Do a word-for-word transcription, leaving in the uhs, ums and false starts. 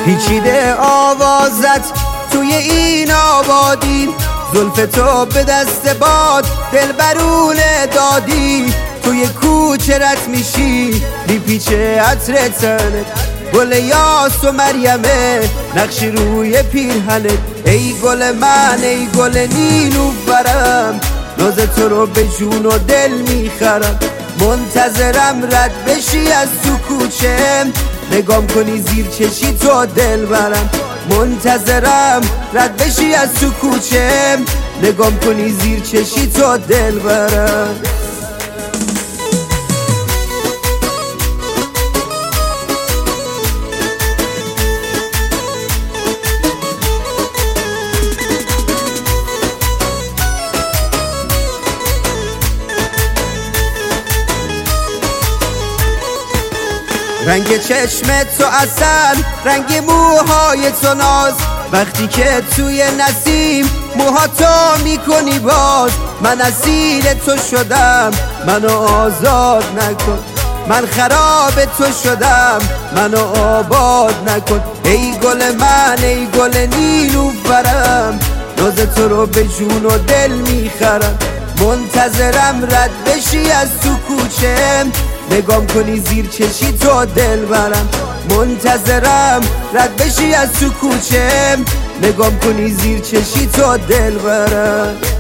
پیچیده آوازت توی این آبادی، زلف تو به دست باد دلبرونه دادی. توی کوچه رد میشی میپیچه عطر تنت، گل یاس و مریمه نقشی روی پیرهنت. ای گل من ای گل نیلوفرم، ناز تو رو به جون و دل میخرم. منتظرم رد بشی از تو کوچه، نگام کنی زیر چشی تو دل برم. منتظرم رد بشی از تو کوچه، نگام کنی زیر چشی تو دل برم. رنگ چشم تو عسل، رنگ موهای تو ناز، وقتی که توی نسیم موها تو میکنی باز. من اسیر تو شدم منو آزاد نکن، من خراب تو شدم منو آباد نکن. ای گل من ای گل نیلوفرم، ناز تو رو به جون و دل میخرم. منتظرم رد بشی از تو کوچه، نگام کنی زیر چشی تو دل برم. منتظرم رد بشی از تو کوچه، نگام کنی زیر چشی تو دل برم.